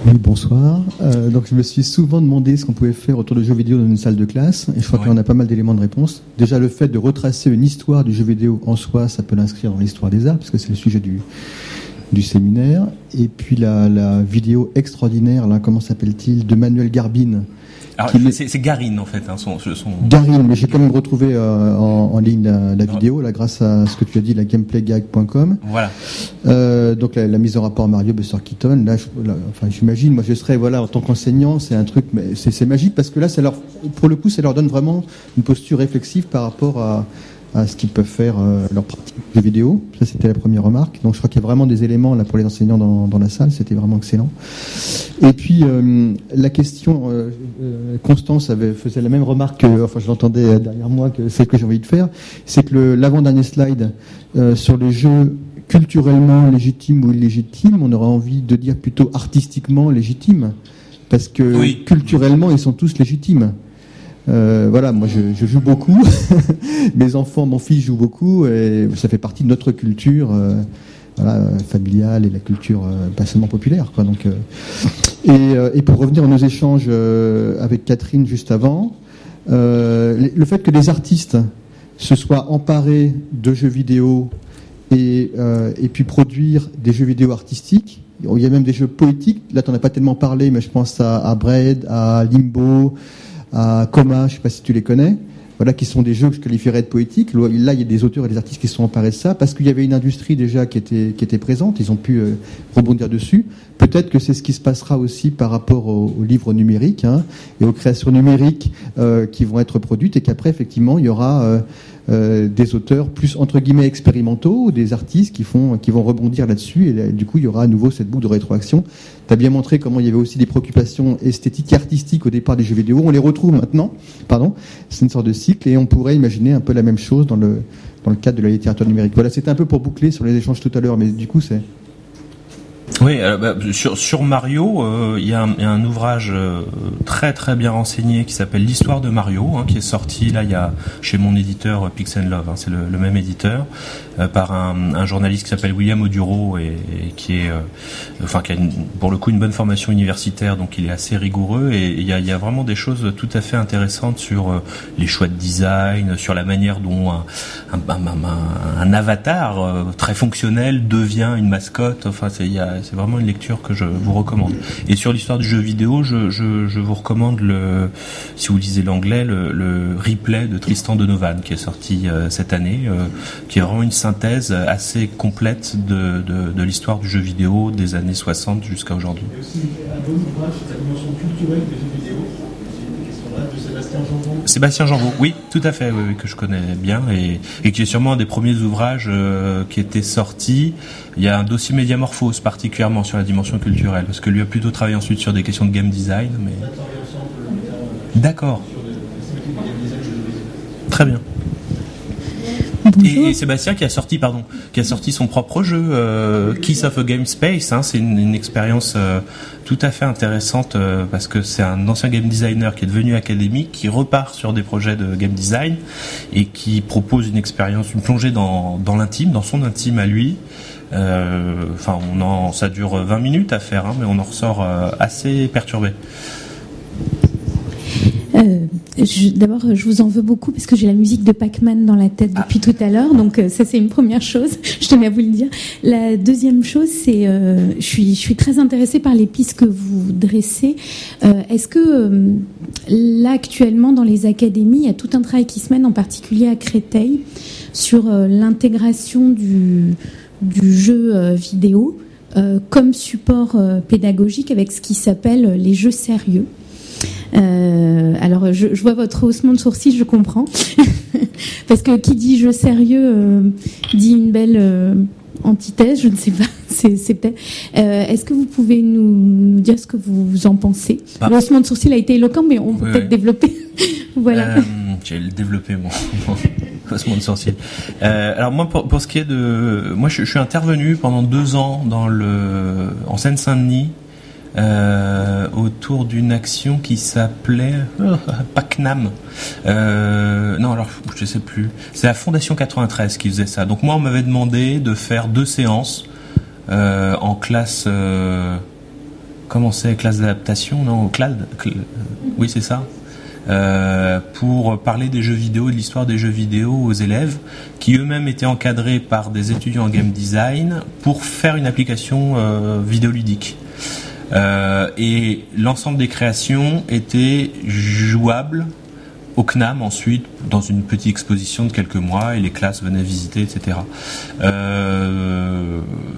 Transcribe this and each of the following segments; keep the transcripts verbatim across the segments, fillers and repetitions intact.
Oui, bonsoir. Euh, donc je me suis souvent demandé ce qu'on pouvait faire autour de jeux vidéo dans une salle de classe, et je crois ouais. qu'on a pas mal d'éléments de réponse. Déjà, le fait de retracer une histoire du jeu vidéo en soi, ça peut l'inscrire dans l'histoire des arts, puisque c'est le sujet du, du séminaire. Et puis la, la vidéo extraordinaire, là, comment s'appelle-t-il, de Manuel Garbine. Alors, c'est, c'est Garine en fait, hein, son, son... Garine, mais j'ai quand même retrouvé euh, en, en ligne la, la vidéo, là, grâce à ce que tu as dit, la gameplaygag point com. Voilà. Euh, donc la, la mise en rapport Mario Buster Keaton, là, je, là, enfin, j'imagine, moi je serais, voilà, en tant qu'enseignant, c'est un truc, mais c'est, c'est magique parce que là, ça leur, pour le coup, ça leur donne vraiment une posture réflexive par rapport à, à ce qu'ils peuvent faire euh, leur pratique de vidéo. Ça, c'était la première remarque. Donc je crois qu'il y a vraiment des éléments là pour les enseignants dans, dans la salle. C'était vraiment excellent. Et puis euh, la question, euh, euh, Constance avait faisait la même remarque, que, enfin je l'entendais derrière moi que celle que j'ai envie de faire, c'est que le, l'avant-dernier slide euh, sur les jeux culturellement légitimes ou illégitimes, on aurait envie de dire plutôt artistiquement légitimes, parce que oui. culturellement ils sont tous légitimes. Euh, voilà, moi je, je joue beaucoup, mes enfants, mon fils joue beaucoup, et ça fait partie de notre culture euh, voilà, familiale et la culture euh, pas seulement populaire, quoi. Donc, euh, et, euh, et pour revenir à nos échanges euh, avec Catherine juste avant, euh, le fait que des artistes se soient emparés de jeux vidéo et, euh, et puis produire des jeux vidéo artistiques. Il y a même des jeux poétiques, là t'en as pas tellement parlé, mais je pense à, à Braid, à Limbo, à Coma, je ne sais pas si tu les connais, voilà, qui sont des jeux que je qualifierais de poétiques. Là, il y a des auteurs et des artistes qui se sont emparés de ça, parce qu'il y avait une industrie déjà qui était, qui était présente, ils ont pu euh, rebondir dessus. Peut-être que c'est ce qui se passera aussi par rapport aux, aux livres numériques hein, et aux créations numériques euh, qui vont être produites, et qu'après, effectivement, il y aura euh, euh, des auteurs plus, entre guillemets, expérimentaux, ou des artistes qui, font, qui vont rebondir là-dessus, et là, du coup, il y aura à nouveau cette boucle de rétroaction. Tu as bien montré comment il y avait aussi des préoccupations esthétiques et artistiques au départ des jeux vidéo. On les retrouve maintenant, pardon, c'est une sorte de cycle, et on pourrait imaginer un peu la même chose dans le, dans le cadre de la littérature numérique. Voilà, c'était un peu pour boucler sur les échanges tout à l'heure, mais du coup, c'est... Oui, euh, bah, sur, sur Mario, euh, il y, y a un ouvrage euh, très très bien renseigné qui s'appelle L'histoire de Mario, hein, qui est sorti là il y a chez mon éditeur Pix and Love, hein, c'est le, le même éditeur, euh, par un, un journaliste qui s'appelle William Oduro et, et qui est, euh, enfin qui a une, pour le coup une bonne formation universitaire, donc il est assez rigoureux, et il y a, y a vraiment des choses tout à fait intéressantes sur euh, les choix de design, sur la manière dont un, un, un, un, un avatar euh, très fonctionnel devient une mascotte. Enfin, c'est il y a c'est vraiment une lecture que je vous recommande. Et sur l'histoire du jeu vidéo, je, je, je vous recommande le, si vous lisez l'anglais, le, le replay de Tristan Donovan qui est sorti euh, cette année, euh, qui est vraiment une synthèse assez complète de, de, de l'histoire du jeu vidéo des années soixante jusqu'à aujourd'hui. Il y a aussi un bon ouvrage sur la dimension culturelle des jeux vidéo. De Sébastien Janvot. Sébastien Janvot, oui, tout à fait, oui, oui, que je connais bien, et, et qui est sûrement un des premiers ouvrages euh, qui était sorti. Il y a un dossier Médiamorphose particulièrement sur la dimension culturelle, parce que lui a plutôt travaillé ensuite sur des questions de game design. Mais... D'accord. Très bien. Et, et Sébastien qui a sorti, pardon, qui a sorti son propre jeu, euh, Kiss of a Game Space. Hein, c'est une, une expérience euh, tout à fait intéressante euh, parce que c'est un ancien game designer qui est devenu académique, qui repart sur des projets de game design et qui propose une expérience, une plongée dans, dans l'intime, dans son intime à lui. Enfin, euh, on en, ça dure vingt minutes à faire, hein, mais on en ressort euh, assez perturbé. Euh, je, d'abord, je vous en veux beaucoup parce que j'ai la musique de Pac-Man dans la tête depuis ah. tout à l'heure, donc euh, ça c'est une première chose. Je tenais à vous le dire. La deuxième chose, c'est, euh, je suis, je suis très intéressée par les pistes que vous dressez. Euh, est-ce que euh, là actuellement dans les académies, il y a tout un travail qui se mène, en particulier à Créteil, sur euh, l'intégration du, du jeu euh, vidéo euh, comme support euh, pédagogique avec ce qui s'appelle les jeux sérieux. Euh, alors je, je vois votre haussement de sourcil, je comprends parce que qui dit jeu sérieux euh, dit une belle euh, antithèse, je ne sais pas, c'est, c'est peut-être euh, est-ce que vous pouvez nous, nous dire ce que vous en pensez? ah. Le haussement de sourcil a été éloquent, mais on peut oui, peut-être oui. développer. Voilà. euh, j'ai développé mon, mon haussement de sourcil. Euh, alors moi pour, pour ce qui est de moi je, je suis intervenu pendant deux ans dans le en Seine-Saint-Denis Euh, autour d'une action qui s'appelait euh, PACNAM. Euh, non, alors je sais plus. C'est la Fondation quatre-vingt-treize qui faisait ça. Donc moi, on m'avait demandé de faire deux séances euh, en classe. Euh, comment c'est, classe d'adaptation, non, C L A D, cl- oui c'est ça. Euh, pour parler des jeux vidéo et de l'histoire des jeux vidéo aux élèves qui eux-mêmes étaient encadrés par des étudiants en game design pour faire une application euh, vidéoludique. Euh, et l'ensemble des créations était jouable au C N A M ensuite dans une petite exposition de quelques mois et les classes venaient visiter, et cetera. Euh,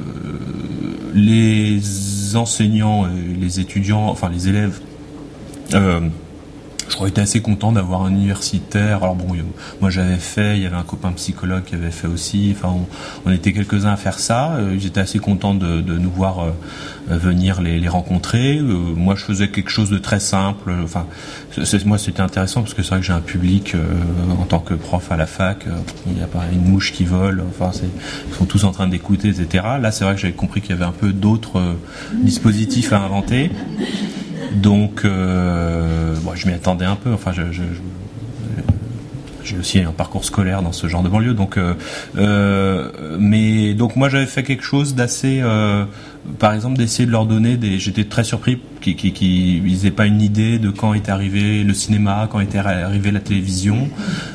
les enseignants, les étudiants, enfin les élèves euh, je crois que j'étais assez content d'avoir un universitaire. Alors bon, moi j'avais fait, il y avait un copain psychologue qui avait fait aussi. Enfin, on, on était quelques-uns à faire ça. J'étais assez content de, de nous voir euh, venir les, les rencontrer. Euh, moi, je faisais quelque chose de très simple. Enfin, c'est, moi, c'était intéressant parce que c'est vrai que j'ai un public euh, en tant que prof à la fac. Euh, il n'y a pas une mouche qui vole. Enfin, c'est, ils sont tous en train d'écouter, et cetera. Là, c'est vrai que j'avais compris qu'il y avait un peu d'autres euh, dispositifs à inventer. Donc, euh, bon, je m'y attendais un peu. Enfin, je, je, je, j'ai aussi un parcours scolaire dans ce genre de banlieue. Donc, euh, euh, mais donc moi, j'avais fait quelque chose d'assez, euh, par exemple, d'essayer de leur donner des. J'étais très surpris qu'ils qui, qui, n'aient pas une idée de quand était arrivé le cinéma, quand était arrivé la télévision.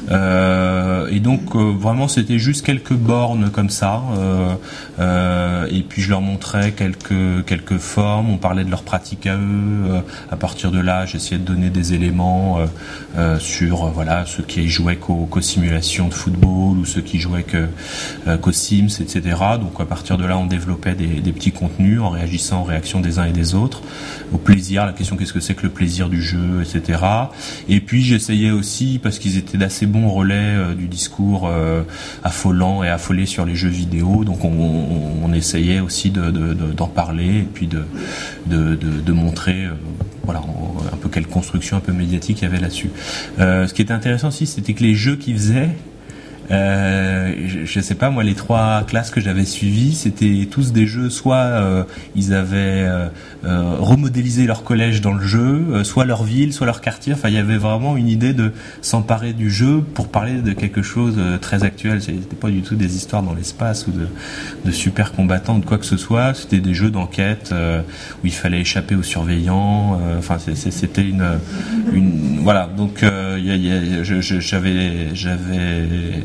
Euh, et donc, euh, vraiment, c'était juste quelques bornes comme ça. Euh, euh, et puis, je leur montrais quelques quelques formes. On parlait de leur pratique à eux. Euh, à partir de là, j'essayais de donner des éléments euh, euh, sur euh, voilà ceux qui jouaient qu'aux, qu'aux simulations de football ou ceux qui jouaient que, euh, qu'aux Sims, et cetera. Donc, à partir de là, on développait des, des petits contenus en réagissant aux réactions des uns et des autres. Au plaisir, la question qu'est-ce que c'est que le plaisir du jeu, et cetera. Et puis j'essayais aussi, parce qu'ils étaient d'assez bons relais euh, du discours euh, affolant et affolé sur les jeux vidéo, donc on, on, on essayait aussi de, de, de, d'en parler et puis de, de, de, de montrer euh, voilà, un peu quelle construction un peu médiatique il y avait là-dessus. Euh, ce qui était intéressant aussi, c'était que les jeux qu'ils faisaient, Euh, je, je sais pas moi, les trois classes que j'avais suivies, c'était tous des jeux, soit euh, ils avaient euh, euh, remodélisé leur collège dans le jeu, euh, soit leur ville, soit leur quartier. Enfin, il y avait vraiment une idée de s'emparer du jeu pour parler de quelque chose de très actuel. C'était pas du tout des histoires dans l'espace ou de, de super combattants ou de quoi que ce soit. C'était des jeux d'enquête euh, où il fallait échapper aux surveillants. Euh, enfin, c'est, c'est, c'était une, une voilà. Donc, euh, y a, y a, je, je, j'avais, j'avais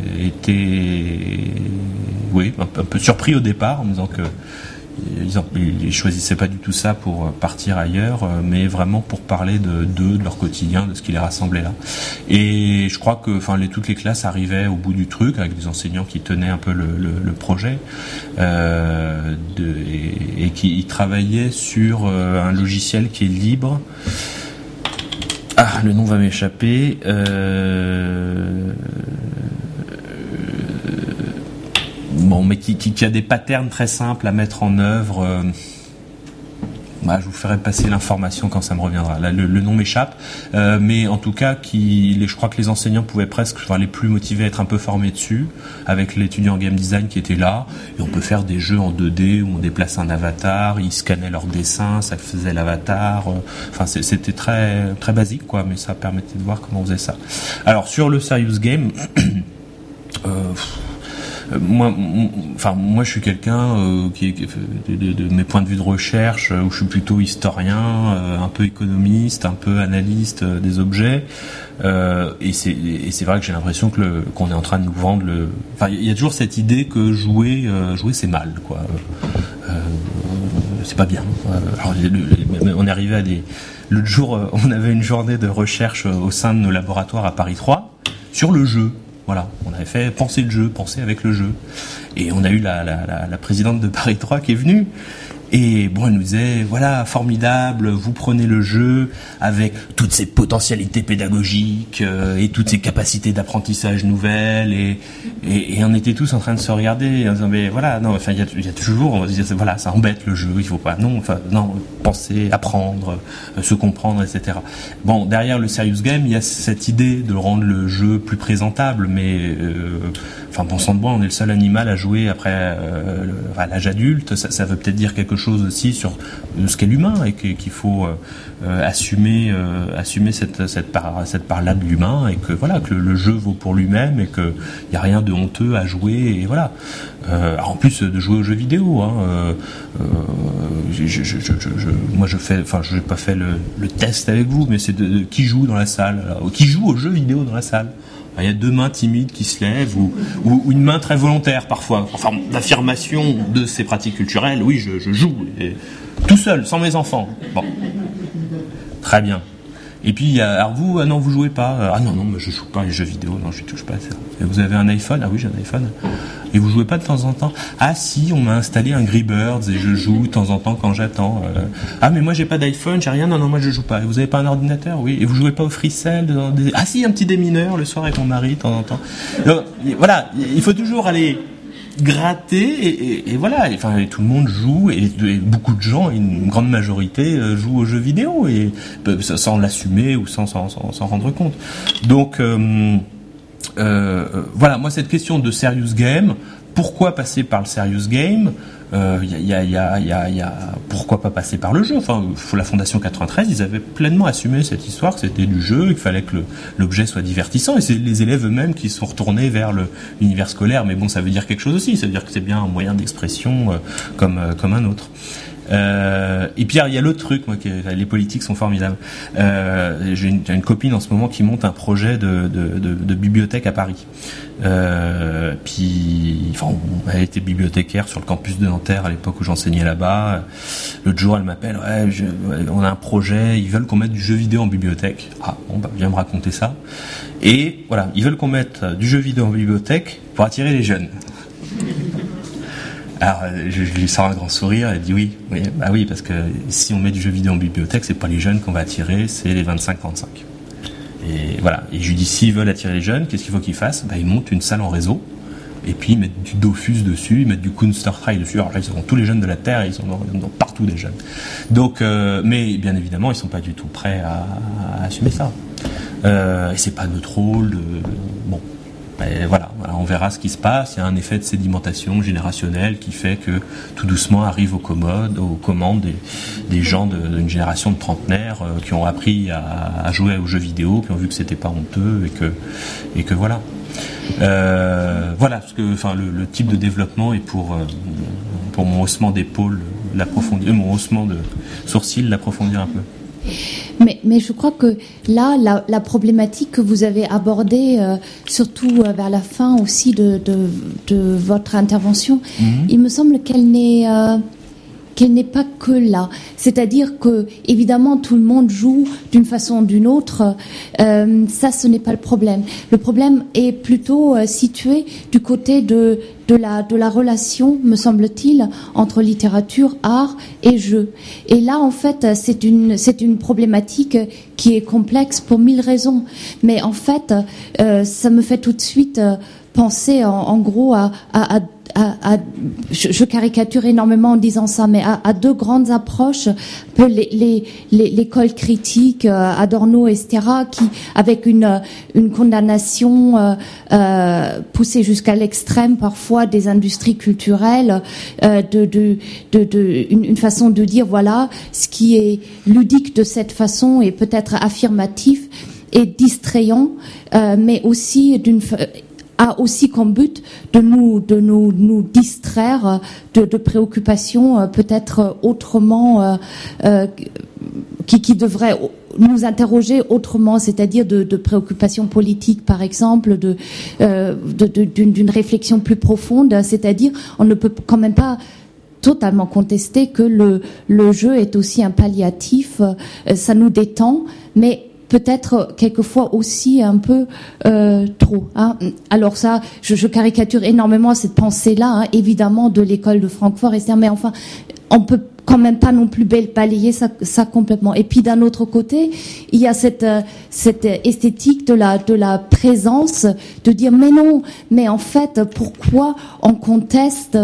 été oui, un peu, un peu surpris au départ en me disant que ils ne choisissaient pas du tout ça pour partir ailleurs, mais vraiment pour parler de d'eux, de leur quotidien, de ce qui les rassemblait là. Et je crois que enfin, les, toutes les classes arrivaient au bout du truc avec des enseignants qui tenaient un peu le, le, le projet euh, de, et, et qui travaillaient sur euh, un logiciel qui est libre. Ah, le nom va m'échapper. Euh... Bon, mais qui, qui, qui a des patterns très simples à mettre en œuvre. Euh, bah, je vous ferai passer l'information quand ça me reviendra. Là, le, le nom m'échappe, euh, mais en tout cas, qui, les, je crois que les enseignants pouvaient presque, enfin, les plus motivés, à être un peu formés dessus, avec l'étudiant en game design qui était là. Et on peut faire des jeux en deux D où on déplace un avatar, ils scannaient leur dessin, ça faisait l'avatar. Euh, enfin, c'était très très basique, quoi, mais ça permettait de voir comment on faisait ça. Alors sur le serious game. euh, Moi, enfin, moi, je suis quelqu'un euh, qui est de, de, de mes points de vue de recherche, où je suis plutôt historien, euh, un peu économiste, un peu analyste euh, des objets, euh, et c'est et c'est vrai que j'ai l'impression que le, qu'on est en train de nous vendre le. Enfin, il y a toujours cette idée que jouer, euh, jouer, c'est mal, quoi. Euh, c'est pas bien. Alors, le, le, on est arrivé à des. L'autre jour, on avait une journée de recherche au sein de nos laboratoires à Paris trois sur le jeu. Voilà, on avait fait penser le jeu, penser avec le jeu. Et on a eu la, la, la, la présidente de Paris trois qui est venue. Et bon, elle nous disait, voilà, formidable, vous prenez le jeu avec toutes ses potentialités pédagogiques euh, et toutes ses capacités d'apprentissage nouvelles. Et, et, et on était tous en train de se regarder en disant, mais voilà, non, enfin, il y a, y a toujours, on disait, voilà, ça embête le jeu, il faut pas, non, enfin, non, penser, apprendre, euh, se comprendre, et cetera. Bon, derrière le serious game, il y a cette idée de rendre le jeu plus présentable, mais euh, enfin, bon sang de bois, on est le seul animal à jouer après euh, à l'âge adulte, ça, ça veut peut-être dire quelque chose chose aussi sur ce qu'est l'humain et qu'il faut euh, assumer, euh, assumer cette cette part, cette part-là de l'humain et que voilà que le, le jeu vaut pour lui-même et que y a rien de honteux à jouer et voilà. Euh, en plus de jouer aux jeux vidéo, hein, euh, euh, je, je, je, je, je, moi je fais, enfin je n'ai pas fait le, le test avec vous, mais c'est de, de qui joue dans la salle, alors, qui joue aux jeux vidéo dans la salle. Il y a deux mains timides qui se lèvent ou, ou, ou une main très volontaire parfois, en forme d'affirmation de ces pratiques culturelles. Oui, je, je joue, et, tout seul, sans mes enfants. Bon, très bien. Et puis, il y a, alors vous, ah non, vous jouez pas. Ah non, non, mais je joue pas les jeux vidéo, non, je ne touche pas à ça. Et vous avez un iPhone? Ah oui, j'ai un iPhone. Et vous jouez pas de temps en temps? Ah si, on m'a installé un Angry Birds et je joue de temps en temps quand j'attends. Euh... Ah mais moi j'ai pas d'iPhone, j'ai rien. Non, non, moi je joue pas. Et vous avez pas un ordinateur? Oui. Et vous jouez pas au FreeCell? Des... Ah si, un petit démineur le soir avec mon mari de temps en temps. Donc, voilà, il faut toujours aller gratter et, et, et voilà, et, enfin et tout le monde joue et, et beaucoup de gens, une grande majorité euh, jouent aux jeux vidéo et euh, sans l'assumer ou sans s'en sans, sans rendre compte. Donc euh, euh, voilà, moi cette question de serious game, pourquoi passer par le serious game? Il euh, y, a, y, a, y, a, y a pourquoi pas passer par le jeu? Enfin, la Fondation quatre-vingt-treize, ils avaient pleinement assumé cette histoire, que c'était du jeu, qu'il fallait que le, l'objet soit divertissant, et c'est les élèves eux-mêmes qui sont retournés vers le, l'univers scolaire. Mais bon, ça veut dire quelque chose aussi, ça veut dire que c'est bien un moyen d'expression euh, comme, euh, comme un autre. Euh, et puis il y a l'autre truc, moi, que les politiques sont formidables. Euh, j'ai une, j'ai une copine en ce moment qui monte un projet de, de, de, de bibliothèque à Paris. Euh, puis, enfin, elle était bibliothécaire sur le campus de Nanterre à l'époque où j'enseignais là-bas. L'autre jour, elle m'appelle, ouais, je, on a un projet, ils veulent qu'on mette du jeu vidéo en bibliothèque. Ah, bon, bah, viens me raconter ça. Et voilà, ils veulent qu'on mette du jeu vidéo en bibliothèque pour attirer les jeunes. Alors, je, je lui sors un grand sourire, elle dit oui, oui, bah oui, parce que si on met du jeu vidéo en bibliothèque, c'est pas les jeunes qu'on va attirer, c'est les vingt-cinq trente-cinq. Et voilà. Et je lui dis, s'ils veulent attirer les jeunes, qu'est-ce qu'il faut qu'ils fassent? Bah, ils montent une salle en réseau, et puis ils mettent du Dofus dessus, ils mettent du Counter-Strike dessus. Alors là, ils ont tous les jeunes de la Terre, ils sont dans, dans partout des jeunes. Donc, euh, mais bien évidemment, ils sont pas du tout prêts à, à assumer ça. Euh, et c'est pas notre rôle de, bon. Et voilà, voilà, on verra ce qui se passe. Il y a un effet de sédimentation générationnelle qui fait que tout doucement arrivent aux commodes, aux commandes des, des gens de, d'une génération de trentenaires euh, qui ont appris à, à jouer aux jeux vidéo, qui ont vu que c'était pas honteux et que et que voilà. Euh, voilà, parce que enfin le, le type de développement est pour euh, pour mon haussement d'épaule, l'approfondir, mon haussement de sourcil, l'approfondir un peu. Mais, mais je crois que là, la, la problématique que vous avez abordée, euh, surtout euh, vers la fin aussi de, de, de votre intervention, mmh. il me semble qu'elle n'est, euh, qu'elle n'est pas que là. C'est-à-dire que, évidemment, tout le monde joue d'une façon ou d'une autre. Euh, ça, ce n'est pas le problème. Le problème est plutôt euh, situé du côté de de la de la relation, me semble-t-il, entre littérature, art et jeu. Et là, en fait, c'est une c'est une problématique qui est complexe pour mille raisons. Mais en fait, euh, ça me fait tout de suite euh, penser, en, en gros, à, à, à À, à, je, je caricature énormément en disant ça, mais à, à deux grandes approches, peu les, les, les, l'école critique, euh, Adorno, et cetera, qui, avec une, une condamnation euh, euh, poussée jusqu'à l'extrême parfois des industries culturelles, euh, de, de, de, de une, une façon de dire voilà, ce qui est ludique de cette façon est peut-être affirmatif et distrayant, euh, mais aussi d'une a aussi comme but de nous de nous nous distraire de, de préoccupations peut-être autrement euh, euh, qui qui devraient nous interroger autrement, c'est-à-dire de, de préoccupations politiques par exemple, de, euh, de, de d'une, d'une réflexion plus profonde, c'est-à-dire on ne peut quand même pas totalement contester que le le jeu est aussi un palliatif, euh, ça nous détend, mais peut-être quelquefois aussi un peu euh, trop. Hein. Alors ça, je, je caricature énormément cette pensée-là, hein, évidemment de l'école de Francfort, et cetera. Mais enfin, on peut quand même pas non plus balayer ça, ça complètement. Et puis d'un autre côté, il y a cette cette esthétique de la de la présence, de dire mais non, mais en fait, pourquoi on conteste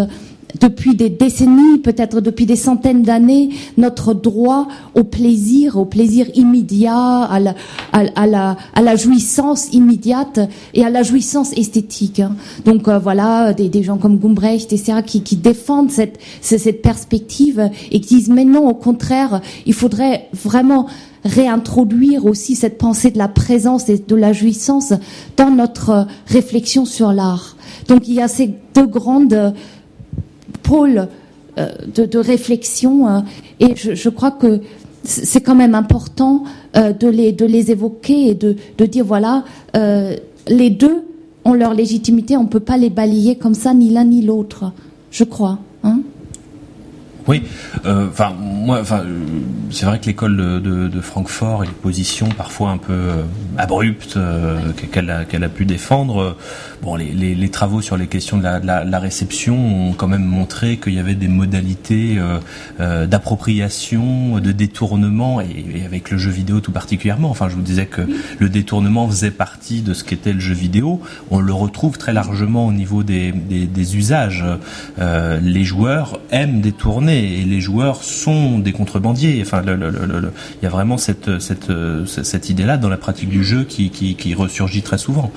depuis des décennies, peut-être depuis des centaines d'années, notre droit au plaisir, au plaisir immédiat, à la, à, à la, à la jouissance immédiate et à la jouissance esthétique. Hein. Donc euh, voilà, des, des gens comme Gumbrecht, et cetera, qui, qui défendent cette, cette perspective et qui disent mais non, au contraire, il faudrait vraiment réintroduire aussi cette pensée de la présence et de la jouissance dans notre réflexion sur l'art. Donc il y a ces deux grandes pôles euh, de, de réflexion euh, et je, je crois que c'est quand même important euh, de, les, de les évoquer et de, de dire voilà, euh, les deux ont leur légitimité, on ne peut pas les balayer comme ça, ni l'un ni l'autre, je crois. Hein ? Oui, enfin euh, moi, enfin euh, c'est vrai que l'école de, de, de Francfort et les positions parfois un peu euh, abruptes euh, qu'elle a qu'elle a pu défendre. Euh, bon, les, les, les travaux sur les questions de la, de la, de la réception ont quand même montré qu'il y avait des modalités euh, euh, d'appropriation, de détournement, et, et avec le jeu vidéo tout particulièrement. Enfin, je vous disais que le détournement faisait partie de ce qu'était le jeu vidéo. On le retrouve très largement au niveau des, des, des usages. Euh, les joueurs aiment détourner. Et les joueurs sont des contrebandiers. Enfin, le, le, le, le, il y a vraiment cette, cette, cette idée-là dans la pratique du jeu qui, qui, qui ressurgit très souvent.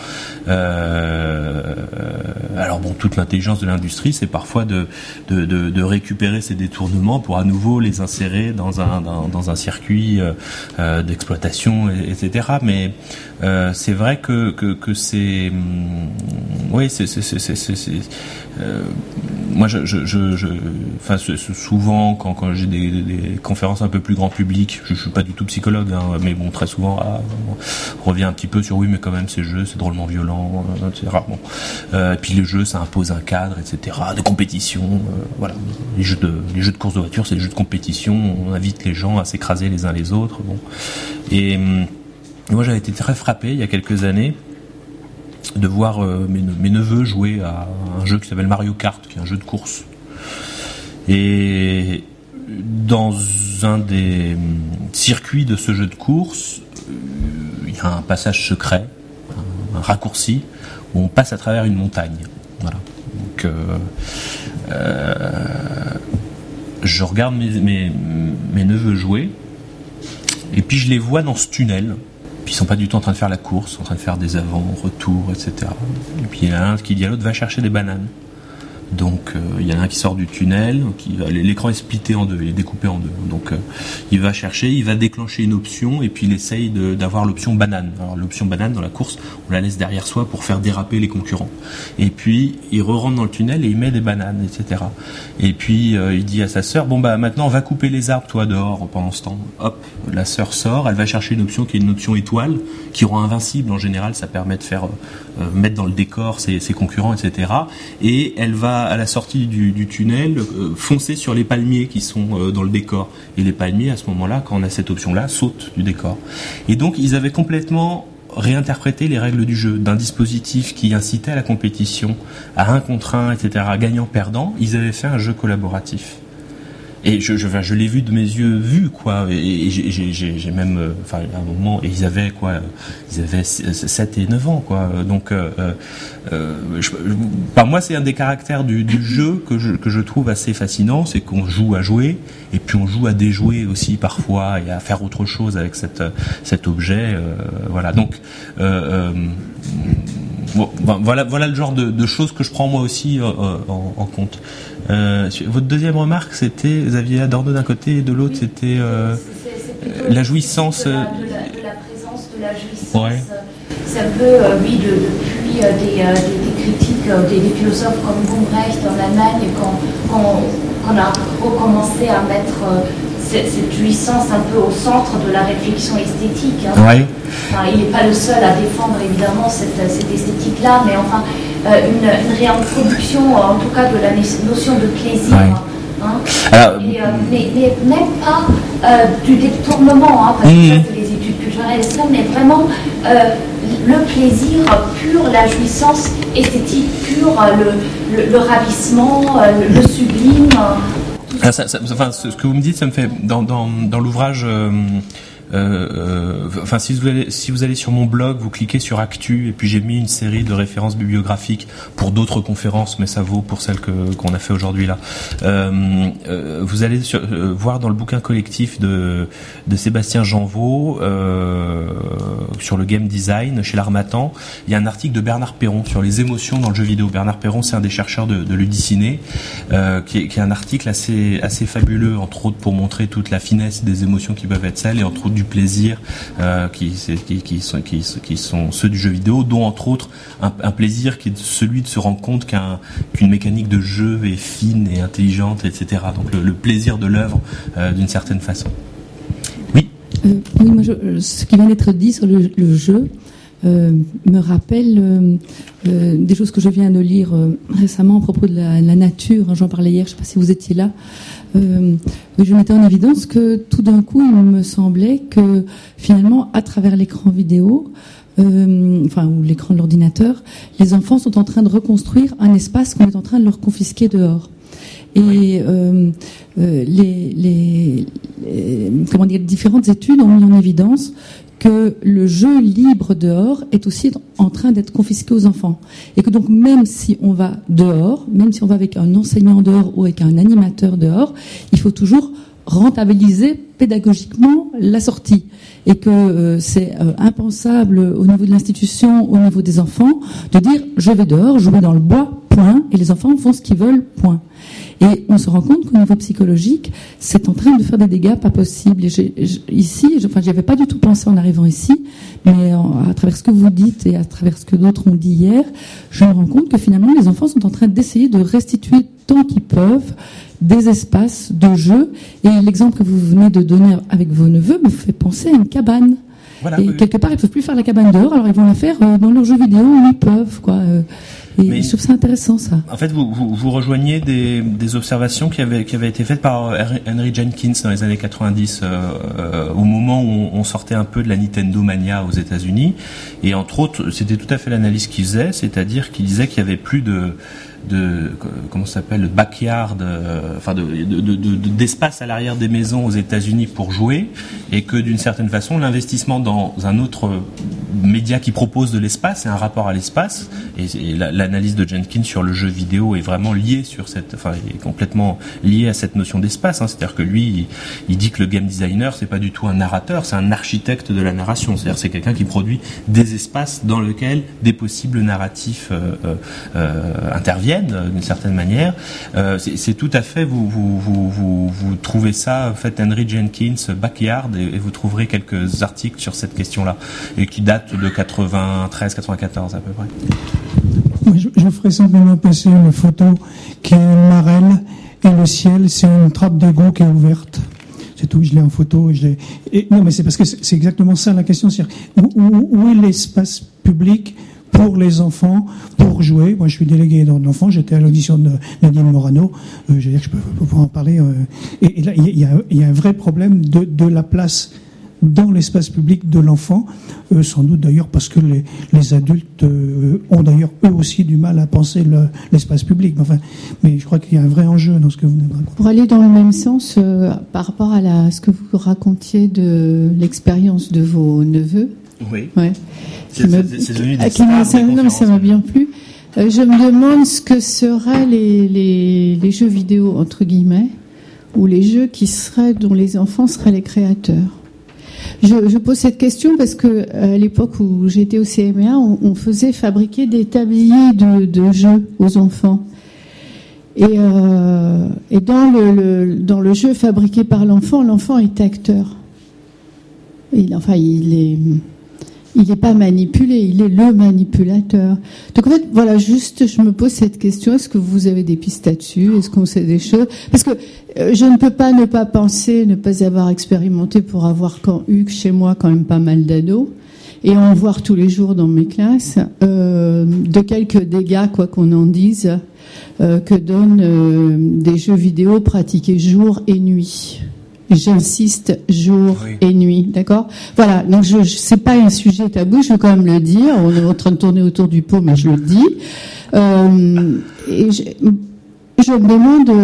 Euh, alors bon, toute l'intelligence de l'industrie, c'est parfois de, de, de, de récupérer ces détournements pour à nouveau les insérer dans un, dans, dans un circuit euh, d'exploitation, et cetera. Mais euh, c'est vrai que, que, que c'est, oui, c'est, c'est, c'est, c'est, c'est, c'est euh, moi, je, je, je, je enfin, souvent, quand, quand j'ai des, des conférences un peu plus grand public, je, je suis pas du tout psychologue, hein, mais bon, très souvent, ah, on revient un petit peu sur oui, mais quand même, ces jeux, c'est drôlement violent, et cetera. Bon, euh, et puis les jeux, ça impose un cadre, et cetera, de compétition, euh, voilà. Les jeux de, les jeux de course de voiture, c'est des jeux de compétition, on invite les gens à s'écraser les uns les autres, bon. Et, et moi, j'avais été très frappé il y a quelques années de voir euh, mes, mes neveux jouer à un jeu qui s'appelle Mario Kart, qui est un jeu de course. Et dans un des circuits de ce jeu de course, il y a un passage secret, un, un raccourci, où on passe à travers une montagne. Voilà. Donc, euh, euh, je regarde mes, mes, mes neveux jouer, et puis je les vois dans ce tunnel. Puis ils sont pas du tout en train de faire la course, en train de faire des avant-retours, et cetera. Et puis il y en a un qui dit à l'autre, va chercher des bananes. Donc euh, il y en a un qui sort du tunnel, qui va, l'écran est splitté en deux, il est découpé en deux. Donc euh, il va chercher, il va déclencher une option et puis il essaye de, d'avoir l'option banane. Alors l'option banane dans la course, on la laisse derrière soi pour faire déraper les concurrents. Et puis il re-rentre dans le tunnel et il met des bananes, et cetera. Et puis euh, il dit à sa sœur, bon bah maintenant on va couper les arbres toi dehors pendant ce temps. Hop, la sœur sort, elle va chercher une option qui est une option étoile, qui rend invincible en général, ça permet de faire euh, mettre dans le décor ses, ses concurrents, et cetera. Et elle va à la sortie du, du tunnel, euh, foncer sur les palmiers qui sont euh, dans le décor. Et les palmiers, à ce moment-là, quand on a cette option-là, sautent du décor. Et donc, ils avaient complètement réinterprété les règles du jeu, d'un dispositif qui incitait à la compétition, à un contre un, et cetera, gagnant-perdant. Ils avaient fait un jeu collaboratif. Et je, je, je l'ai vu de mes yeux vus, quoi. Et, et j'ai, j'ai, j'ai même, euh, enfin, à un moment, et ils avaient quoi, ils avaient sept et neuf ans, quoi. Donc, euh, euh, je, par moi, c'est un des caractères du, du jeu que je, que je trouve assez fascinant, c'est qu'on joue à jouer, et puis on joue à déjouer aussi parfois, et à faire autre chose avec cette, cet objet, euh, voilà. Donc, euh, euh, bon, ben, voilà, voilà le genre de, de choses que je prends moi aussi euh, en, en compte. Euh, votre deuxième remarque, c'était, vous aviez Adorno d'un côté et de l'autre, oui. C'était euh, c'est, la jouissance. De la, de, la, de la présence, de la jouissance. Ouais. C'est un peu, euh, oui, de, depuis euh, des, euh, des, des critiques, euh, des, des philosophes comme Gumbrecht en Allemagne, quand on a recommencé à mettre euh, cette, cette jouissance un peu au centre de la réflexion esthétique. Hein. Ouais. Enfin, il n'est pas le seul à défendre évidemment cette, cette esthétique-là, mais enfin, euh, une, une réintroduction, en tout cas, de la notion de plaisir. Ouais. Hein. Alors, et, euh, mais, mais même pas euh, du détournement, hein, parce que mmh. ça c'est les études culturelles, mais vraiment euh, le plaisir pur, la jouissance esthétique pure, le, le, le ravissement, le, le sublime. Alors ça, ça, enfin, ce que vous me dites, ça me fait dans, dans, dans l'ouvrage. Euh, euh, enfin si vous allez si vous allez sur mon blog, vous cliquez sur Actu et puis j'ai mis une série de références bibliographiques pour d'autres conférences, mais ça vaut pour celle que qu'on a fait aujourd'hui là. Euh, euh, vous allez sur, euh, voir dans le bouquin collectif de de Sébastien Janvaux euh, sur le game design chez l'Harmattan, il y a un article de Bernard Perron sur les émotions dans le jeu vidéo. Bernard Perron, c'est un des chercheurs de, de Ludiciné, euh, qui, est, qui est un article assez assez fabuleux, entre autres pour montrer toute la finesse des émotions qui peuvent être celles, et entre autres du plaisir euh, qui, qui, qui, sont, qui, qui sont ceux du jeu vidéo, dont entre autres un, un plaisir qui est celui de se rendre compte qu'un, qu'une mécanique de jeu est fine et intelligente, et cetera. Donc le, le plaisir de l'œuvre euh, d'une certaine façon. Oui. Euh, oui, moi, je, ce qui vient d'être dit sur le, le jeu euh, me rappelle euh, euh, des choses que je viens de lire euh, récemment à propos de la, la nature. J'en parlais hier, je ne sais pas si vous étiez là. Euh, je mettais en évidence que tout d'un coup, il me semblait que finalement, à travers l'écran vidéo, euh, enfin ou l'écran de l'ordinateur, les enfants sont en train de reconstruire un espace qu'on est en train de leur confisquer dehors. Et euh, euh, les, les, les comment dire, différentes études ont mis en évidence que le jeu libre dehors est aussi en train d'être confisqué aux enfants. Et que donc même si on va dehors, même si on va avec un enseignant dehors ou avec un animateur dehors, il faut toujours rentabiliser pédagogiquement la sortie. Et que euh, c'est euh, impensable au niveau de l'institution, au niveau des enfants, de dire je vais dehors, jouer dans le bois, point, et les enfants font ce qu'ils veulent, point. Et on se rend compte qu'au niveau psychologique, c'est en train de faire des dégâts pas possibles. Et j'ai, j'ai, ici, je, enfin, j'y avais pas du tout pensé en arrivant ici, mais en, à travers ce que vous dites et à travers ce que d'autres ont dit hier, je me rends compte que finalement, les enfants sont en train d'essayer de restituer tant qu'ils peuvent des espaces de jeu. Et l'exemple que vous venez de donner avec vos neveux me fait penser à une cabane. Voilà, et oui, quelque part, ils peuvent plus faire la cabane dehors, alors ils vont la faire euh, dans leurs jeux vidéo où ils peuvent, quoi. Euh, et Mais, je trouve ça intéressant, ça. En fait, vous, vous, vous rejoignez des, des observations qui avaient, qui avaient été faites par Henry Jenkins dans les années quatre-vingt-dix, euh, euh, au moment où on sortait un peu de la Nintendo Mania aux États-Unis. Et entre autres, c'était tout à fait l'analyse qu'il faisait, c'est-à-dire qu'il disait qu'il y avait plus de de comment ça s'appelle, le backyard, euh, enfin de, de, de, de d'espace à l'arrière des maisons aux États-Unis pour jouer, et que d'une certaine façon l'investissement dans un autre média qui propose de l'espace et un rapport à l'espace, et, et la, l'analyse de Jenkins sur le jeu vidéo est vraiment liée sur cette, enfin est complètement liée à cette notion d'espace, hein, c'est-à-dire que lui il, il dit que le game designer c'est pas du tout un narrateur, c'est un architecte de la narration, c'est-à-dire c'est quelqu'un qui produit des espaces dans lesquels des possibles narratifs euh, euh, interviennent d'une certaine manière. Euh, c'est, c'est tout à fait, vous, vous, vous, vous, vous trouvez ça, faites Henry Jenkins Backyard et, et vous trouverez quelques articles sur cette question-là, et qui datent de quatre-vingt-treize quatre-vingt-quatorze à peu près. Oui, je, je ferai simplement passer une photo qui est une marelle, et le ciel, c'est une trappe d'égout qui est ouverte. C'est tout, je l'ai en photo. Et je l'ai... Et, non, mais c'est parce que c'est, c'est exactement ça la question. C'est où, où, où est l'espace public pour les enfants, pour jouer? Moi, je suis délégué d'enfants. J'étais à l'audition de Nadine Morano. Euh, je veux dire que je peux, peux pouvoir en parler. Euh, et, et là, il y a, il y a un vrai problème de, de la place dans l'espace public de l'enfant. Euh, sans doute d'ailleurs parce que les, les adultes euh, ont d'ailleurs eux aussi du mal à penser le, l'espace public. Enfin, mais je crois qu'il y a un vrai enjeu dans ce que vous venez de raconter. Pour aller dans le même sens, euh, par rapport à la, ce que vous racontiez de l'expérience de vos neveux. Oui. Ouais. C'est, me, c'est, c'est devenu des stars, m'a, ça, non, mais ça m'a bien plu. Euh, je me demande ce que seraient les, les, les jeux vidéo, entre guillemets, ou les jeux qui seraient, dont les enfants seraient les créateurs. Je, je pose cette question parce que à l'époque où j'étais au C M E A, on, on faisait fabriquer des tabliers de, de jeux aux enfants. Et, euh, et dans, le, le, dans le jeu fabriqué par l'enfant, l'enfant est acteur. Il, enfin, il est... Il n'est pas manipulé, il est le manipulateur. Donc en fait, voilà, juste, je me pose cette question, est-ce que vous avez des pistes là-dessus? Est-ce qu'on sait des choses? Parce que euh, je ne peux pas ne pas penser, ne pas avoir expérimenté pour avoir quand, eu chez moi quand même pas mal d'ados, et en voir tous les jours dans mes classes, euh, de quelques dégâts, quoi qu'on en dise, euh, que donnent euh, des jeux vidéo pratiqués jour et nuit. J'insiste, jour oui. et nuit, d'accord? Voilà, donc je, je c'est pas un sujet tabou, je veux quand même le dire. On est en train de tourner autour du pot, mais je le dis. Euh, et je, je me demande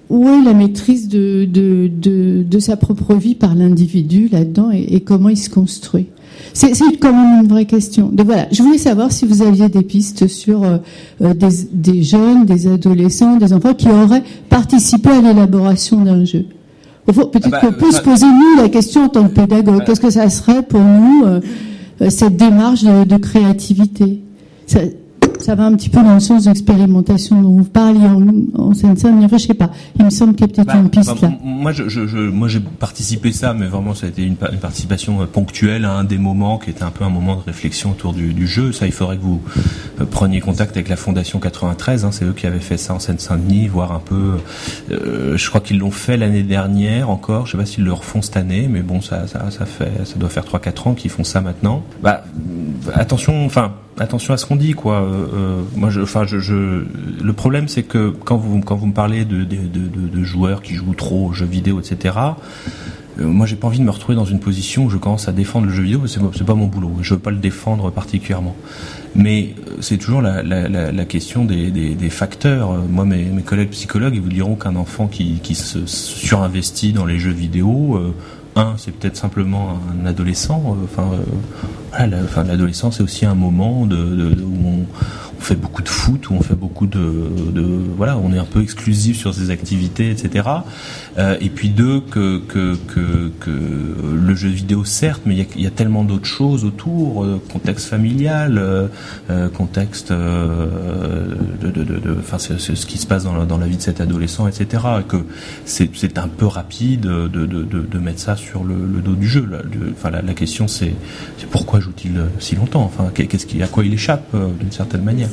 où est la maîtrise de, de, de, de sa propre vie par l'individu là-dedans et, et comment il se construit. C'est, c'est quand même une vraie question. Donc voilà, je voulais savoir si vous aviez des pistes sur euh, des, des jeunes, des adolescents, des enfants qui auraient participé à l'élaboration d'un jeu. Enfin, peut-être ah bah, qu'on peut euh, se poser nous la question en tant que pédagogue. Euh, Qu'est-ce que ça serait pour nous euh, cette démarche de, de créativité? Ça, ça va un petit peu dans le sens d'expérimentation dont vous parliez en, en Seine-Saint-Denis. Enfin, je sais pas. Il me semble qu'il y a peut-être bah, une piste bah, là. Moi, je, je, je, moi, j'ai participé ça, mais vraiment, ça a été une, une participation ponctuelle à un des moments qui était un peu un moment de réflexion autour du, du jeu. Ça, il faudrait que vous euh, preniez contact avec la Fondation quatre-vingt-treize. Hein, c'est eux qui avaient fait ça en Seine-Saint-Denis, voir un peu. Euh, je crois qu'ils l'ont fait l'année dernière encore. Je sais pas s'ils le refont cette année, mais bon, ça, ça, ça fait, ça doit faire trois quatre ans qu'ils font ça maintenant. Bah, attention, enfin. Attention à ce qu'on dit, quoi. Euh, moi, je, enfin, je, je, le problème, c'est que quand vous, quand vous me parlez de, de, de, de joueurs qui jouent trop aux jeux vidéo, et cetera. Euh, moi, j'ai pas envie de me retrouver dans une position où je commence à défendre le jeu vidéo. C'est, c'est pas mon boulot. Je veux pas le défendre particulièrement. Mais c'est toujours la, la, la, la question des, des, des facteurs. Moi, mes, mes collègues psychologues, ils vous diront qu'un enfant qui, qui se surinvestit dans les jeux vidéo. Euh, Un, c'est peut-être simplement un adolescent. Euh, enfin, euh, voilà, la, enfin, l'adolescence, c'est aussi un moment de, de, de, où on, on fait beaucoup de foot, où on fait beaucoup de, de, voilà, on est un peu exclusif sur ses activités, et cetera. Euh, et puis deux, que, que, que, que le jeu vidéo, certes, mais il y a, il y a tellement d'autres choses autour, euh, contexte familial, euh, contexte, euh, de, de, de, de, enfin, c'est, c'est ce qui se passe dans la, dans la vie de cet adolescent, et cetera. Que c'est, c'est un peu rapide de, de, de, de mettre ça sur le, le dos du jeu. Là. Le, enfin, la, la question, c'est, c'est pourquoi joue-t-il si longtemps? Enfin, qu'est-ce qui, à quoi il échappe euh, d'une certaine manière?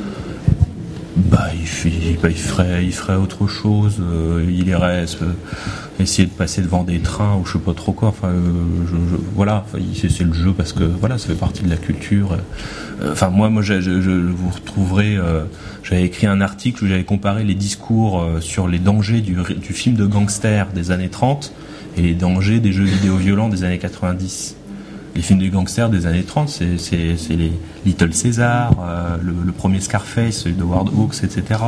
Bah, il, fait, bah, il ferait, il ferait autre chose. Euh, il irait euh, essayer de passer devant des trains ou je sais pas trop quoi. Enfin, euh, je, je, voilà. Enfin, c'est, c'est le jeu parce que voilà, ça fait partie de la culture. Euh, enfin, moi, moi, je, je, je vous retrouverai. Euh, j'avais écrit un article où j'avais comparé les discours euh, sur les dangers du, du film de gangster des années trente et les dangers des jeux vidéo violents des années quatre-vingt-dix. Les films de gangsters des années trente, c'est, c'est, c'est les Little Caesar, euh, le, le premier Scarface, celui de Howard Hawks, et cetera.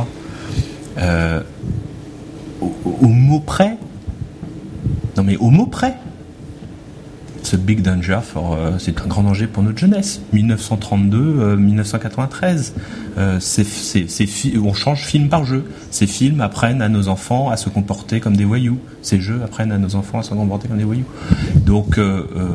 Euh, au, au mot près, non mais au mot près, it's a big danger for, euh, c'est un grand danger pour notre jeunesse. dix-neuf cent trente-deux, euh, dix-neuf cent quatre-vingt-treize, euh, c'est, c'est, c'est fi- on change film par jeu. Ces films apprennent à nos enfants à se comporter comme des voyous. Ces jeux apprennent à nos enfants à se comporter comme des voyous. Donc, euh, euh,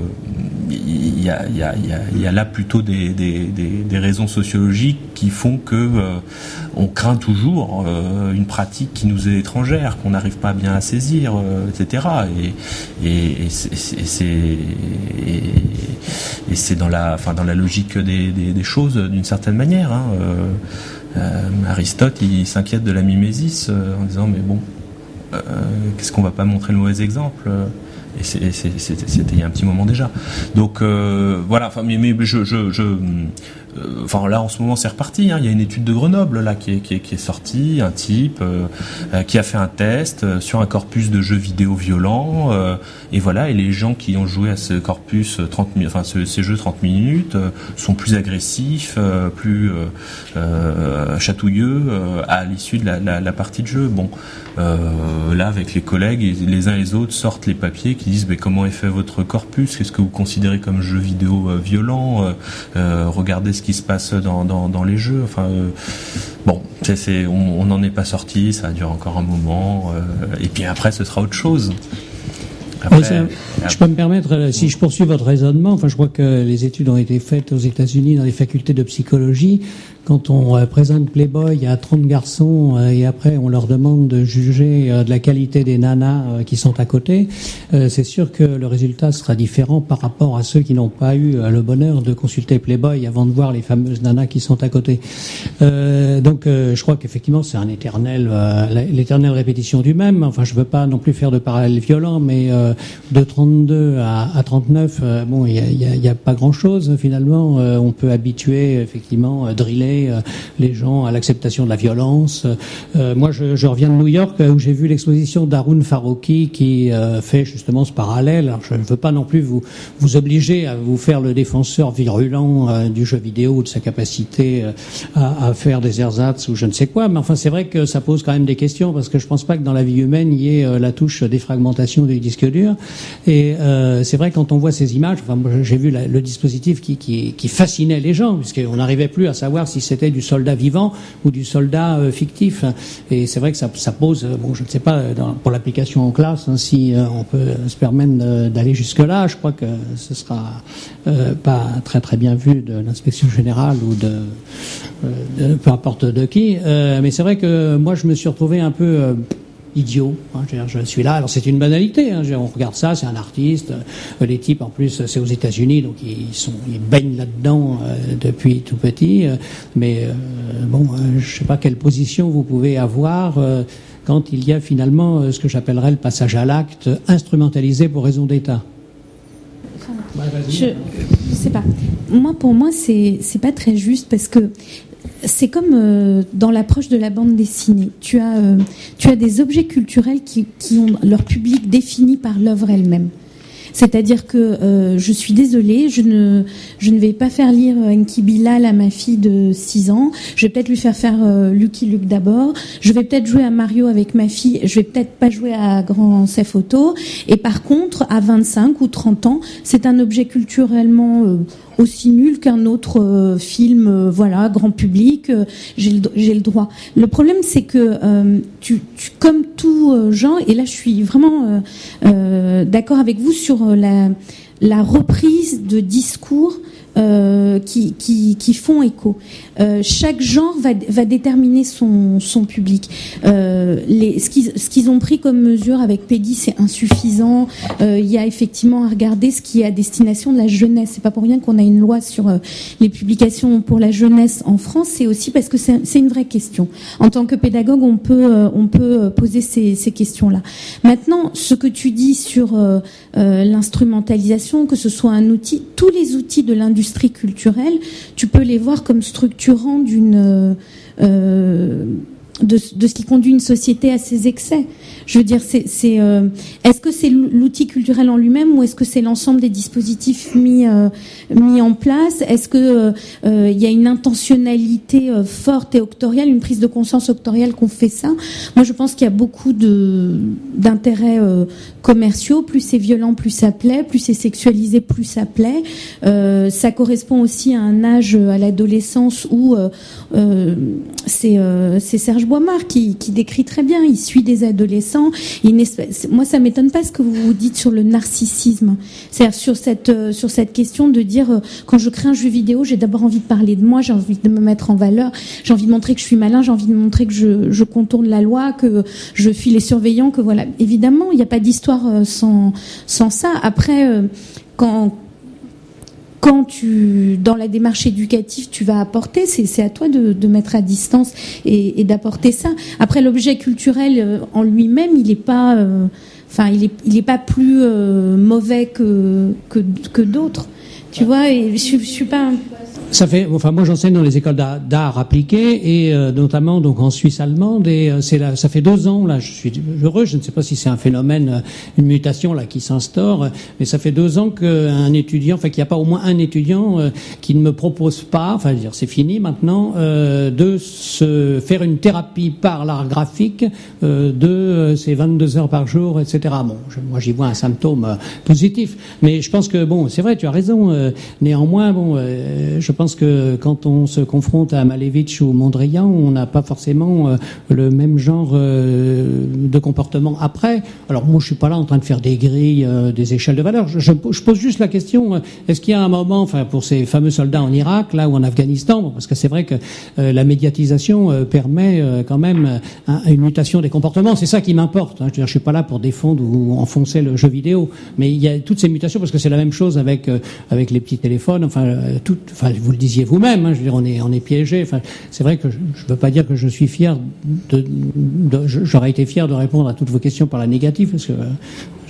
il y a, il y a, il y a, il y a là plutôt des, des, des, des raisons sociologiques qui font que euh, on craint toujours euh, une pratique qui nous est étrangère, qu'on n'arrive pas bien à saisir, euh, et cetera. Et, et, et, c'est, c'est, c'est, et, et c'est dans la, enfin dans la logique des, des, des choses d'une certaine manière. Hein. Euh, euh, Aristote, il s'inquiète de la mimésis euh, en disant mais bon, euh, qu'est-ce qu'on va pas montrer le mauvais exemple? Et c'est, c'est, c'était, c'était il y a un petit moment déjà. Donc euh, voilà. Enfin, mais, mais je, je, je euh, enfin là en ce moment c'est reparti. Hein. Il y a une étude de Grenoble là qui est, qui est, qui est sortie, un type euh, euh, qui a fait un test euh, sur un corpus de jeux vidéo violents. Euh, et voilà. Et les gens qui ont joué à ce corpus trente, enfin ce, ces jeux trente minutes euh, sont plus agressifs, euh, plus euh, euh, chatouilleux euh, à l'issue de la, la, la partie de jeu. Bon, euh, là avec les collègues, les uns et les autres sortent les papiers qui disent mais comment est fait votre corpus, qu'est-ce que vous considérez comme jeu vidéo euh, violent, euh, euh, regardez ce qui se passe dans, dans, dans les jeux, enfin euh, bon c'est, c'est, on n'en est pas sorti, ça dure encore un moment euh, et puis après ce sera autre chose. Après, oui, ça, je peux me permettre, si je poursuis votre raisonnement, enfin je crois que les études ont été faites aux États-Unis dans les facultés de psychologie. Quand on euh, présente Playboy à trente garçons euh, et après on leur demande de juger euh, de la qualité des nanas euh, qui sont à côté, euh, c'est sûr que le résultat sera différent par rapport à ceux qui n'ont pas eu euh, le bonheur de consulter Playboy avant de voir les fameuses nanas qui sont à côté. Euh, donc euh, je crois qu'effectivement c'est un éternel, euh, l'éternelle répétition du même. Enfin je veux pas non plus faire de parallèles violents, mais euh, de trente-deux à, à trente-neuf, euh, bon il y a, y, a, y a pas grand-chose finalement. Euh, on peut habituer effectivement euh, driller former euh, les gens à l'acceptation de la violence. Euh, moi, je, je reviens de New York où j'ai vu l'exposition d'Haroun Farooqui qui euh, fait justement ce parallèle. Alors, je ne veux pas non plus vous vous obliger à vous faire le défenseur virulent euh, du jeu vidéo ou de sa capacité euh, à, à faire des ersatz ou je ne sais quoi, mais enfin c'est vrai que ça pose quand même des questions parce que je pense pas que dans la vie humaine il y ait euh, la touche défragmentation du disque dur. Et euh, c'est vrai quand on voit ces images, enfin moi, j'ai vu la, le dispositif qui, qui, qui fascinait les gens puisqu'on n'arrivait plus à savoir si c'était du soldat vivant ou du soldat euh, fictif. Et c'est vrai que ça, ça pose, bon je ne sais pas dans, pour l'application en classe hein, si euh, on peut se permettre d'aller jusque là. Je crois que ce sera euh, pas très très bien vu de l'inspection générale ou de, euh, de peu importe de qui. Euh, mais c'est vrai que moi je me suis retrouvé un peu euh, idiot. Hein, je, veux dire, je suis là. Alors c'est une banalité. Hein, je veux dire, on regarde ça, c'est un artiste. Euh, les types en plus c'est aux États-Unis, donc ils sont ils baignent là-dedans euh, depuis tout petit. Euh, mais euh, bon, euh, je sais pas quelle position vous pouvez avoir. Euh, quand il y a finalement euh, ce que j'appellerais le passage à l'acte instrumentalisé pour raison d'État. Je ne sais pas. Moi, pour moi, c'est c'est pas très juste parce que c'est comme euh, dans l'approche de la bande dessinée. Tu as euh, tu as des objets culturels qui qui ont leur public défini par l'œuvre elle-même. C'est-à-dire que euh, je suis désolée, je ne je ne vais pas faire lire Enki Bilal à ma fille de six ans. Je vais peut-être lui faire faire euh, Lucky Luke d'abord. Je vais peut-être jouer à Mario avec ma fille. Je vais peut-être pas jouer à Grand Theft Auto. Et par contre, à vingt-cinq ou trente ans, c'est un objet culturellement euh, aussi nul qu'un autre euh, film, euh, voilà, grand public. Euh, j'ai le j'ai le droit. Le problème, c'est que euh, tu, tu comme tout euh, genre, et là, je suis vraiment euh, euh, d'accord avec vous sur la, la reprise de discours euh, qui, qui, qui font écho. Euh, chaque genre va, va déterminer son, son public. Euh, les, ce qu'ils ce qu'ils ont pris comme mesure avec Peggy, c'est insuffisant. Euh, il y a effectivement à regarder ce qui est à destination de la jeunesse. C'est pas pour rien qu'on a une loi sur euh, les publications pour la jeunesse en France. C'est aussi parce que c'est, c'est une vraie question. En tant que pédagogue, on peut euh, on peut poser ces, ces questions-là. Maintenant, ce que tu dis sur euh, euh, l'instrumentalisation, que ce soit un outil, tous les outils de l'industrie culturelle, tu peux les voir comme structurants d'une euh, de, de ce qui conduit une société à ses excès. Je veux dire, c'est, c'est euh, est-ce que c'est l'outil culturel en lui-même ou est-ce que c'est l'ensemble des dispositifs mis euh, mis en place? Est-ce que euh, euh, il y a une intentionnalité euh, forte et octoriale, une prise de conscience octoriale qu'on fait ça? Moi, je pense qu'il y a beaucoup de d'intérêts euh, commerciaux. Plus c'est violent, plus ça plaît. Plus c'est sexualisé, plus ça plaît. Euh, ça correspond aussi à un âge, à l'adolescence, où euh, euh, c'est euh, c'est Serge Boimard qui, qui décrit très bien. Il suit des adolescents. Une espèce, moi, ça m'étonne pas ce que vous vous dites sur le narcissisme. C'est-à-dire sur cette euh, sur cette question de dire euh, quand je crée un jeu vidéo, j'ai d'abord envie de parler de moi, j'ai envie de me mettre en valeur, j'ai envie de montrer que je suis malin, j'ai envie de montrer que je, je contourne la loi, que je fuis les surveillants, que voilà. Évidemment, il n'y a pas d'histoire euh, sans sans ça. Après, euh, quand quand tu, dans la démarche éducative, tu vas apporter, c'est, c'est à toi de, de mettre à distance et, et d'apporter ça. Après, l'objet culturel euh, en lui-même, il n'est pas, euh, enfin, il est, il est pas plus euh, mauvais que, que que d'autres, tu vois. Et je, je suis pas. Ça fait, enfin moi j'enseigne dans les écoles d'art, d'art appliqué et euh, notamment donc en Suisse allemande et euh, c'est là, ça fait deux ans là, je suis heureux, je ne sais pas si c'est un phénomène, euh, une mutation là qui s'instaure, mais ça fait deux ans qu'un étudiant, enfin qu'il n'y a pas au moins un étudiant euh, qui ne me propose pas, enfin dire c'est fini maintenant, euh, de se faire une thérapie par l'art graphique euh, de euh, ces vingt-deux heures par jour, et cetera. Bon, je, moi j'y vois un symptôme euh, positif, mais je pense que bon, c'est vrai, tu as raison. Euh, néanmoins, bon, euh, je pense Je pense que quand on se confronte à Malevich ou Mondrian, on n'a pas forcément euh, le même genre euh, de comportement après. Alors moi, je suis pas là en train de faire des grilles, euh, des échelles de valeur. Je, je, je pose juste la question, euh, est-ce qu'il y a un moment, enfin pour ces fameux soldats en Irak, là ou en Afghanistan, bon, parce que c'est vrai que euh, la médiatisation euh, permet euh, quand même euh, une mutation des comportements. C'est ça qui m'importe. Hein. Je veux dire, je suis pas là pour défendre ou enfoncer le jeu vidéo, mais il y a toutes ces mutations parce que c'est la même chose avec euh, avec les petits téléphones. Enfin, euh, tout, enfin vous le disiez vous-même, hein, je veux dire, on est, on est piégé. Enfin, c'est vrai que je ne veux pas dire que je suis fier de, de, de j'aurais été fier de répondre à toutes vos questions par la négative, parce que euh,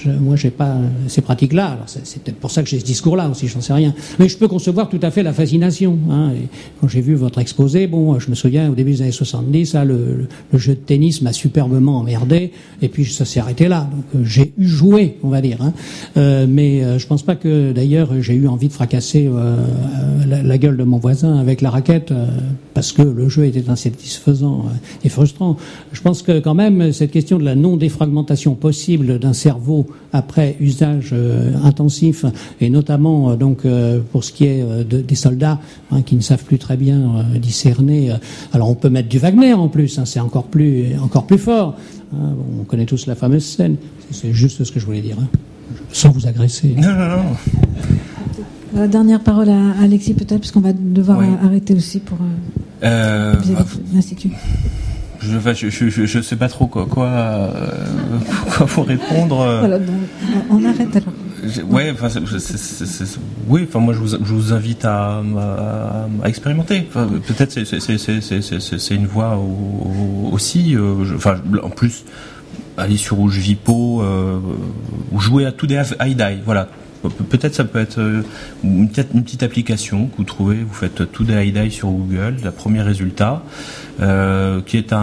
Je, moi, j'ai pas ces pratiques-là. Alors, c'est, c'est peut-être pour ça que j'ai ce discours-là aussi, j'en sais rien. Mais je peux concevoir tout à fait la fascination. Hein. Et quand j'ai vu votre exposé, bon, je me souviens au début des années soixante-dix, là, le, le jeu de tennis m'a superbement emmerdé, et puis ça s'est arrêté là. Donc, euh, j'ai eu joué, on va dire. Hein. Euh, mais euh, je pense pas que, d'ailleurs, j'ai eu envie de fracasser euh, la, la gueule de mon voisin avec la raquette, euh, parce que le jeu était insatisfaisant euh, et frustrant. Je pense que quand même, cette question de la non-défragmentation possible d'un cerveau après usage euh, intensif, et notamment euh, donc euh, pour ce qui est euh, de, des soldats hein, qui ne savent plus très bien euh, discerner. Euh, alors on peut mettre du Wagner en plus, hein, c'est encore plus encore plus fort. Hein, bon, on connaît tous la fameuse scène. C'est, c'est juste ce que je voulais dire, hein, sans vous agresser. Non, non, non. La dernière parole à Alexis peut-être, parce qu'on va devoir oui. arrêter aussi pour euh, euh, l'Institut. Je, je, je, je, je sais pas trop quoi, quoi, euh, quoi faut répondre. Voilà, donc, on arrête alors. Ouais, enfin, c'est, c'est, c'est, c'est, oui, enfin, moi, je vous, je vous invite à, à, à expérimenter. Enfin, peut-être c'est, c'est, c'est, c'est, c'est, c'est, c'est une voie au, aussi. Euh, je, enfin, en plus, aller sur Rouge Vipo, euh, ou jouer à tout des Haidai, voilà. Peut-être ça peut être une petite, une petite application que vous trouvez, vous faites tout des Haidai sur Google, le premier résultat, euh, qui est un,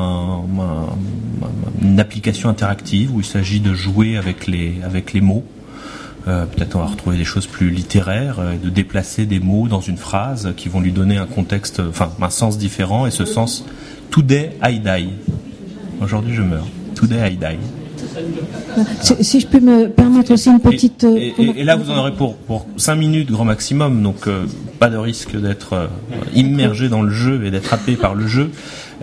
un, une application interactive où il s'agit de jouer avec les, avec les mots. Euh, peut-être on va retrouver des choses plus littéraires, euh, de déplacer des mots dans une phrase qui vont lui donner un contexte, enfin un sens différent, et ce sens Today I Die. Aujourd'hui je meurs. Today I Die. Si, si je peux me permettre aussi une petite... Et, et, et là vous en aurez pour, pour cinq minutes grand maximum, donc euh, pas de risque d'être euh, immergé dans le jeu et d'être happé par le jeu.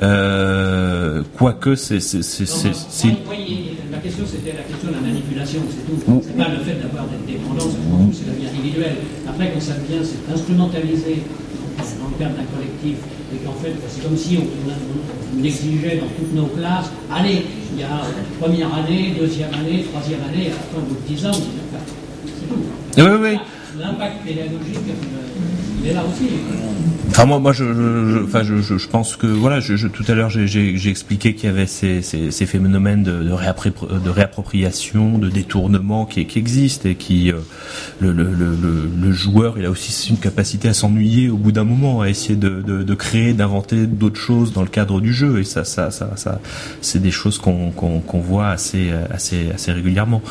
Euh, quoique c'est... c'est, c'est, c'est, c'est... La question c'était la question de la manipulation, c'est tout. C'est pas le fait d'avoir des dépendances, c'est la vie individuelle. Après quand ça devient, c'est instrumentalisé dans le cadre d'un collectif, et qu'en fait c'est comme si on, on, on exigeait dans toutes nos classes, allez, il y a première année, deuxième année, troisième année, à la fin de dix ans, c'est tout. Oui, oui. L'impact pédagogique, il est là aussi. Enfin moi, moi, je, je, enfin, je, je, je pense que voilà, je, je, tout à l'heure, j'ai, j'ai, j'ai expliqué qu'il y avait ces, ces, ces phénomènes de, de, réappré, de réappropriation, de détournement qui, qui existent et qui, euh, le, le, le, le joueur, il a aussi une capacité à s'ennuyer au bout d'un moment, à essayer de, de, de créer, d'inventer d'autres choses dans le cadre du jeu, et ça, ça, ça, ça c'est des choses qu'on, qu'on, qu'on voit assez, assez, assez régulièrement.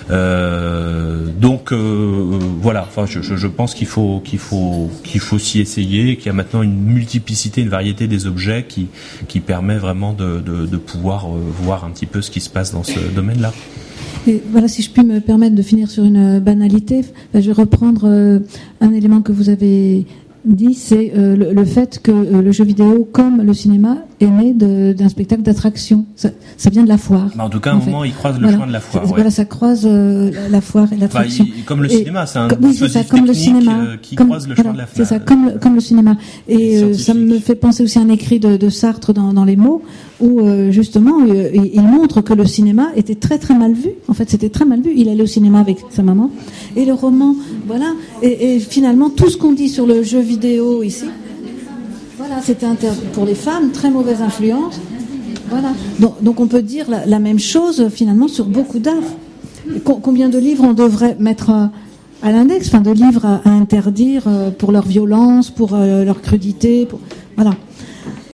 Euh, donc euh, voilà, enfin, je, je, je pense qu'il faut, qu'il faut, qu'il faut s'y essayer, qu'il y a maintenant une multiplicité, une variété des objets qui, qui permet vraiment de, de, de pouvoir euh, voir un petit peu ce qui se passe dans ce domaine-là. Et voilà, si je puis me permettre de finir sur une banalité, je vais reprendre euh, un élément que vous avez dit, c'est euh, le, le fait que euh, le jeu vidéo, comme le cinéma, est né de, d'un spectacle d'attraction. Ça, ça vient de la foire. Bah en tout cas, à un moment, fait. il croise le voilà. chemin de la foire. Ouais. Ouais. Voilà, ça croise euh, la foire et l'attraction. Bah, il, comme le et, cinéma, c'est un comme, oui, c'est ça, comme le cinéma, euh, qui comme, croise le voilà, chemin de la foire. C'est ça, comme, le, comme le cinéma. Et euh, ça me fait penser aussi à un écrit de, de Sartre dans, dans Les mots, où euh, justement, euh, il montre que le cinéma était très très mal vu. En fait, c'était très mal vu. Il allait au cinéma avec sa maman. Et le roman, voilà. Et, et finalement, tout ce qu'on dit sur le jeu vidéo ici, voilà, c'était inter- pour les femmes, très mauvaise influence. Voilà. Donc, donc on peut dire la, la même chose finalement sur beaucoup d'art. Com- combien de livres on devrait mettre à, à l'index, enfin de livres à, à interdire euh, pour leur violence, pour euh, leur crudité, pour... voilà.